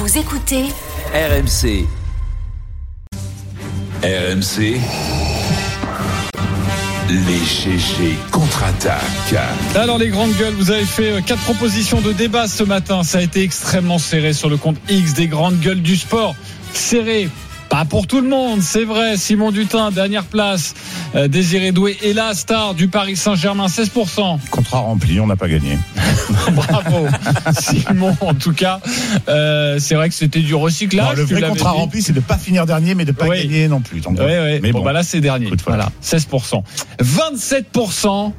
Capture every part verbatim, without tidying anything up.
Vous écoutez R M C. R M C. Les G G contre-attaquent. Alors les grandes gueules, vous avez fait quatre propositions de débat ce matin. Ça a été extrêmement serré sur le compte X des grandes gueules du sport. Serré. Pas pour tout le monde, c'est vrai. Simon Dutin, dernière place. Euh, Désiré Doué est la star du Paris Saint-Germain, seize pour cent. Contrat rempli, on n'a pas gagné. Bravo, Simon. En tout cas, euh, c'est vrai que c'était du recyclage. Non, le vrai contrat dit. rempli, c'est de ne pas finir dernier, mais de ne pas oui. gagner non plus. Oui, oui. Mais bon, bon, bah là, c'est dernier. Voilà, seize pour cent. vingt-sept pour cent.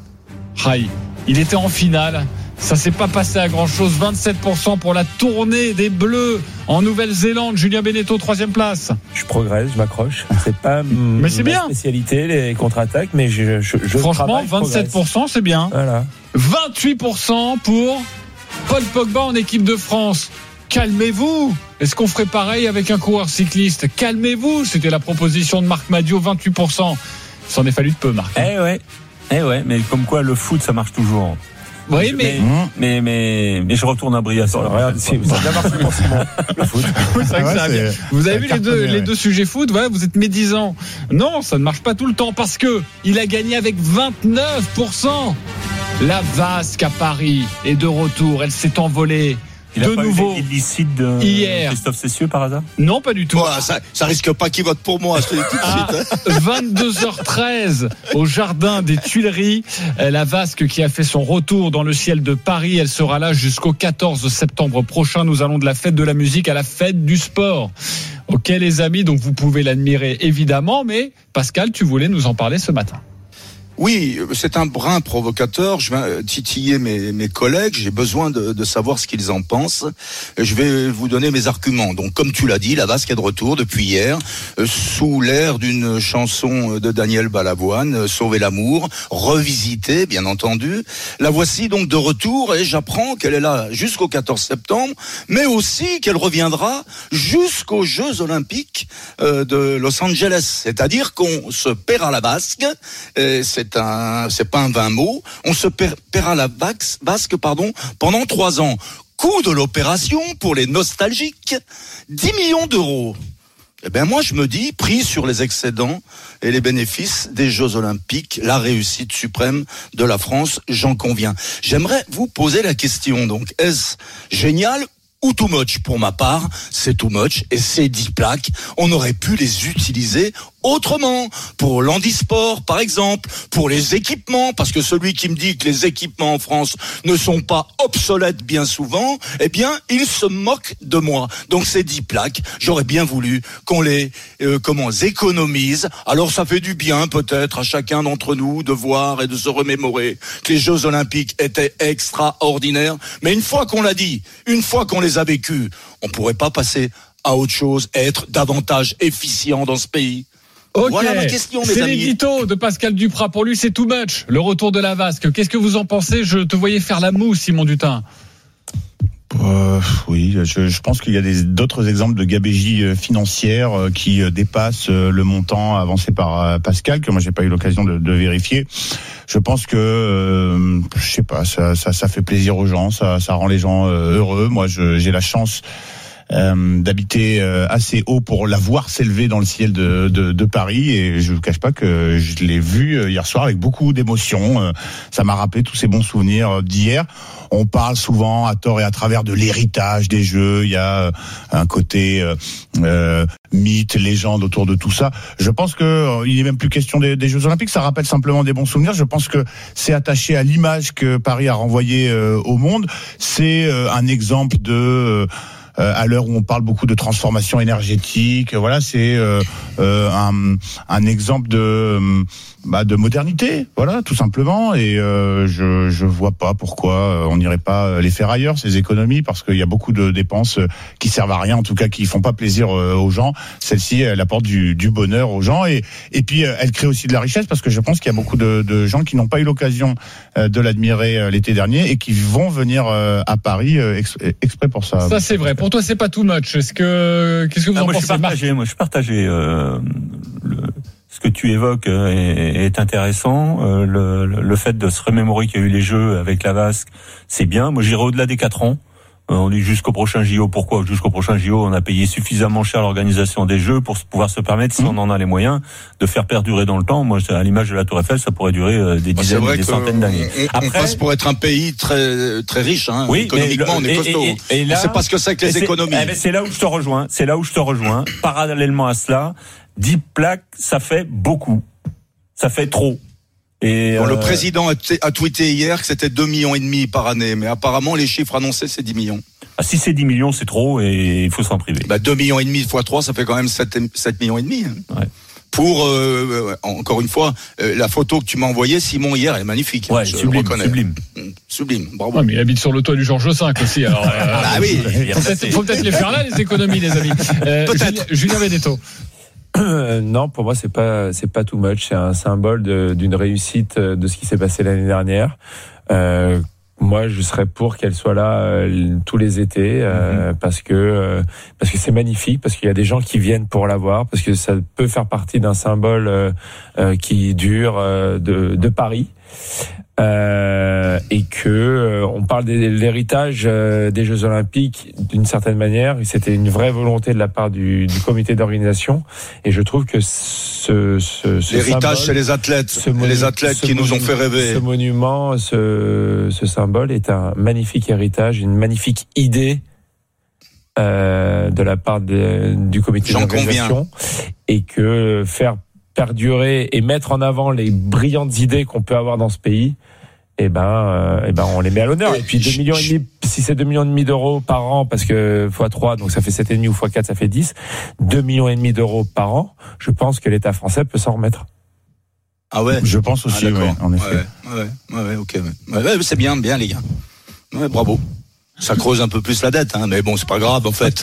Aïe, il était en finale. Ça s'est pas passé à grand chose. vingt-sept pour cent pour la tournée des Bleus en Nouvelle-Zélande. Julien Beneteau, troisième place. Je progresse, je m'accroche. C'est pas mais c'est ma bien. spécialité, les contre-attaques, mais je, je, je franchement, travaille, vingt-sept pour cent, c'est bien. Voilà. vingt-huit pour cent pour Paul Pogba en équipe de France. Calmez-vous. Est-ce qu'on ferait pareil avec un coureur cycliste? Calmez-vous. C'était la proposition de Marc Madiot, vingt-huit pour cent. Il s'en est fallu de peu, Marc. Eh ouais, eh ouais, mais comme quoi le foot, ça marche toujours. Oui, mais... Mais, mais, mais, mais je retourne à Briatore. Regarde, si, vous avez bien marqué pour Simon. Le foot. Oui, c'est vrai que ouais, ça a bien. Vous avez vu les deux, les deux sujets foot, voilà, vous êtes médisants. Non, ça ne marche pas tout le temps parce que il a gagné avec vingt-neuf pour cent. La Vasque à Paris est de retour. Elle s'est envolée. Il de a pas nouveau. eu illicite de hier. Christophe Cessieux par hasard? Non, pas du tout. Voilà, ça, ça risque pas qu'il vote pour moi, je te dis tout de suite. Hein. vingt-deux heures treize au jardin des Tuileries. La Vasque qui a fait son retour dans le ciel de Paris. Elle sera là jusqu'au quatorze septembre prochain. Nous allons de la fête de la musique à la fête du sport. Ok, les amis, donc vous pouvez l'admirer évidemment, mais Pascal, tu voulais nous en parler ce matin. Oui, c'est un brin provocateur. Je vais titiller mes, mes collègues. J'ai besoin de, de savoir ce qu'ils en pensent. Je vais vous donner mes arguments. Donc, comme tu l'as dit, la Vasque est de retour depuis hier, sous l'air d'une chanson de Daniel Balavoine, Sauver l'amour, revisitée, bien entendu. La voici donc de retour et j'apprends qu'elle est là jusqu'au quatorze septembre, mais aussi qu'elle reviendra jusqu'aux Jeux Olympiques de Los Angeles. C'est-à-dire qu'on se perd à la Basque. Et c'est un, c'est pas un vain mot. On se paiera la Basque, pardon, pendant trois ans. Coût de l'opération pour les nostalgiques, dix millions d'euros. Eh ben moi je me dis, pris sur les excédents et les bénéfices des Jeux Olympiques, la réussite suprême de la France, j'en conviens. J'aimerais vous poser la question, donc, est-ce génial ou too much? Pour ma part, c'est too much et ces dix plaques, on aurait pu les utiliser autrement, pour l'handisport par exemple, pour les équipements, parce que celui qui me dit que les équipements en France ne sont pas obsolètes bien souvent, eh bien il se moque de moi. Donc ces dix plaques, j'aurais bien voulu qu'on les euh, comment économise. Alors ça fait du bien peut-être à chacun d'entre nous de voir et de se remémorer que les Jeux Olympiques étaient extraordinaires, mais une fois qu'on l'a dit, une fois qu'on les a vécus, on pourrait pas passer à autre chose, être davantage efficient dans ce pays. Okay. Voilà ma question, mes c'est amis. C'est l'édito de Pascal Duprat. Pour lui, c'est too much. Le retour de la Vasque. Qu'est-ce que vous en pensez? Je te voyais faire la moue, Simon Dutin. Euh, oui, je, je pense qu'il y a des, d'autres exemples de gabegie financière qui dépassent le montant avancé par Pascal, que moi j'ai pas eu l'occasion de, de vérifier. Je pense que, euh, je sais pas, ça, ça, ça fait plaisir aux gens, ça, ça rend les gens heureux. Moi, je, j'ai la chance Euh, d'habiter euh, assez haut pour la voir s'élever dans le ciel de, de, de Paris, et je ne vous cache pas que je l'ai vu hier soir avec beaucoup d'émotion. Euh, ça m'a rappelé tous ces bons souvenirs d'hier. On parle souvent à tort et à travers de l'héritage des Jeux. Il y a un côté euh, euh, mythe, légende autour de tout ça. Je pense que euh, il n'est même plus question des, des Jeux Olympiques. Ça rappelle simplement des bons souvenirs. Je pense que c'est attaché à l'image que Paris a renvoyée euh, au monde. C'est euh, un exemple de euh, à l'heure où on parle beaucoup de transformation énergétique, voilà, c'est euh, euh, un, un exemple de bah, de modernité, voilà, tout simplement. Et euh, je je vois pas pourquoi on n'irait pas les faire ailleurs, ces économies, parce qu'il y a beaucoup de dépenses qui servent à rien, en tout cas qui font pas plaisir aux gens. Celle-ci, elle apporte du, du bonheur aux gens, et et puis elle crée aussi de la richesse, parce que je pense qu'il y a beaucoup de, de gens qui n'ont pas eu l'occasion de l'admirer l'été dernier et qui vont venir à Paris exprès pour ça. Ça c'est vrai. Pour toi, c'est pas too much. Est-ce que qu'est-ce que vous ah, en moi, pensez? Je suis partagé. Moi, je suis partagé. Euh, le, ce que tu évoques est, est intéressant. Euh, le, le fait de se remémorer qu'il y a eu les Jeux avec la Vasque, c'est bien. Moi, j'irai au-delà des quatre ans. On dit jusqu'au prochain J O. Pourquoi jusqu'au prochain J O? On a payé suffisamment cher l'organisation des Jeux pour pouvoir se permettre, si mmh. on en a les moyens, de faire perdurer dans le temps. Moi, à l'image de la Tour Eiffel, ça pourrait durer des dizaines, des centaines d'années. On, Après, on passe pour être un pays très très riche, hein. Oui, économiquement, mais, on est costaud. Et, et, et là, on sait pas ce que c'est que les économies. Eh ben, c'est là où je te rejoins. C'est là où je te rejoins. Parallèlement à cela, dix plaques, ça fait beaucoup. Ça fait trop. Et bon, euh... le président a, t- a tweeté hier que c'était deux millions et demi par année, mais apparemment les chiffres annoncés c'est dix millions. Ah, si c'est dix millions, c'est trop et il faut s'en priver. Bah, deux millions et demi fois trois, ça fait quand même sept millions et demi. Hein. Ouais. Pour euh, encore une fois, euh, la photo que tu m'as envoyée, Simon, hier, elle est magnifique. Ouais, je sublime, le reconnais. sublime, sublime. Bravo. Ouais, mais il habite sur le toit du Georges cinq aussi. Alors, euh, ah oui. Faut peut-être, faut peut-être les faire là les économies, les amis. Euh, peut-être. Julien Benedetto. Euh, non, pour moi c'est pas c'est pas too much. C'est un symbole de, d'une réussite de ce qui s'est passé l'année dernière. Euh, moi, je serais pour qu'elle soit là euh, tous les étés euh, mm-hmm. parce que euh, parce que c'est magnifique, parce qu'il y a des gens qui viennent pour la voir, parce que ça peut faire partie d'un symbole euh, euh, qui dure euh, de, de Paris. Euh, et que euh, on parle de l'héritage euh, des Jeux Olympiques d'une certaine manière. C'était une vraie volonté de la part du, du comité d'organisation, et je trouve que ce, ce, ce l'héritage, symbole, c'est les athlètes, ce monu- les athlètes qui nous ont fait rêver. Ce monument, ce, ce symbole est un magnifique héritage, une magnifique idée euh, de la part de, du comité J'en d'organisation, conviens. Et que faire perdurer et mettre en avant les brillantes idées qu'on peut avoir dans ce pays, eh ben, euh, eh ben, on les met à l'honneur. Et, et puis deux millions et demi, si c'est deux millions et demi d'euros par an, parce que fois trois, donc ça fait sept et demi ou fois quatre, ça fait dix. deux millions et demi d'euros par an, je pense que l'État français peut s'en remettre. Ah ouais. Je pense aussi, ah, ouais, en effet. Ouais, ouais, ouais, ouais ok. Ouais. Ouais, ouais, c'est bien, bien les gars. Ouais, bravo. Ça creuse un peu plus la dette, hein, mais bon, c'est pas grave en fait.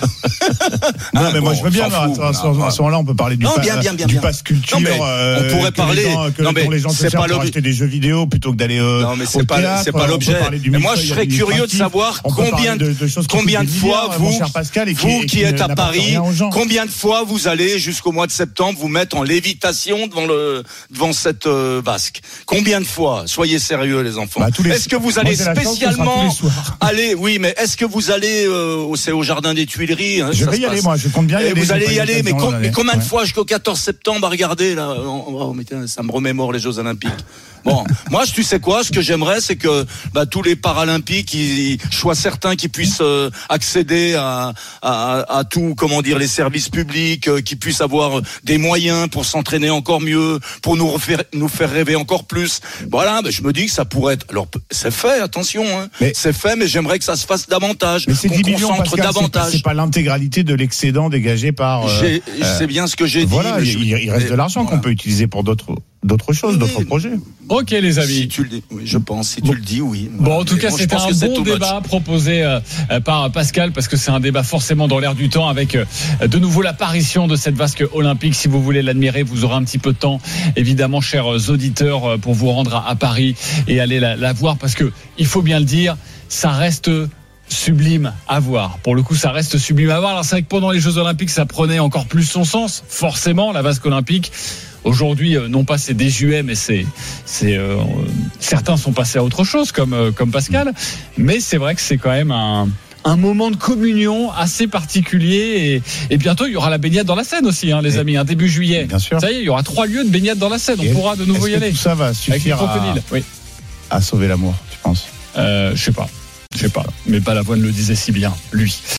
non, hein, mais bon, moi je veux bien. À ce moment-là, on peut parler du, non, pa- bien, bien, bien, du bien. pass culture. Non, mais euh, on pourrait que parler. Les gens, que non, mais les gens se servent pour acheter des jeux vidéo plutôt que d'aller euh, non, mais c'est au pas, théâtre. c'est pas l'objet. Mais moi, je serais curieux de savoir combien de, de combien de fois vous, Pascal, et qui, vous qui, qui êtes à Paris, combien de fois vous allez jusqu'au mois de septembre vous mettre en lévitation devant le devant cette euh, vasque. Combien de fois? Soyez sérieux, les enfants. Bah, les... Est-ce que vous allez moi, spécialement aller? Oui, mais est-ce que vous allez Euh, c'est au jardin des Tuileries. Hein, je vais y aller, moi. Je compte bien y aller. Vous allez y aller, mais, com- mais combien de fois jusqu'au quatorze septembre à regarder là oh, mais tiens, ça me remémore les Jeux Olympiques. Bon, moi, tu sais quoi, ce que j'aimerais, c'est que bah, tous les Paralympiques, ils, je sois certain qu'ils puissent euh, accéder à, à, à tout, comment dire, les services publics, euh, qu'ils puissent avoir des moyens pour s'entraîner encore mieux, pour nous refaire, nous faire rêver encore plus. Voilà, bah, je me dis que ça pourrait être. Alors, c'est fait, attention, hein. Mais, c'est fait, mais j'aimerais que ça se fasse davantage. Mais c'est qu'on dix millions, concentre Pascal, davantage. C'est pas, c'est pas l'intégralité de l'excédent dégagé par. Euh, j'ai, euh, c'est bien ce que j'ai voilà, dit. Voilà, il, il reste de l'argent voilà. qu'on peut utiliser pour d'autres. D'autres choses, oui, d'autres projets. Ok, les amis. Si tu le dis, oui, je pense. Si bon. tu le dis, oui. Bon, voilà. En tout cas, bon, c'était un bon débat much. proposé euh, par Pascal, parce que c'est un débat forcément dans l'air du temps, avec euh, de nouveau l'apparition de cette vasque olympique. Si vous voulez l'admirer, vous aurez un petit peu de temps, évidemment, chers auditeurs, pour vous rendre à, à Paris et aller la, la voir, parce que il faut bien le dire, ça reste sublime à voir. Pour le coup, ça reste sublime à voir. Alors, c'est vrai que pendant les Jeux Olympiques, ça prenait encore plus son sens, forcément, la vasque olympique. Aujourd'hui, non pas c'est désuet, mais c'est, c'est euh, certains sont passés à autre chose, comme euh, comme Pascal. Mais c'est vrai que c'est quand même un un moment de communion assez particulier. Et, et bientôt, il y aura la baignade dans la Seine aussi, hein, les et amis, hein, début juillet. Bien sûr. Ça y est, il y aura trois lieux de baignade dans la Seine. On pourra de nouveau y aller. Tout ça va suffire à, oui. à sauver l'amour, tu penses? euh, Je sais pas. Je sais pas. Mais Balavoine le disait si bien, lui.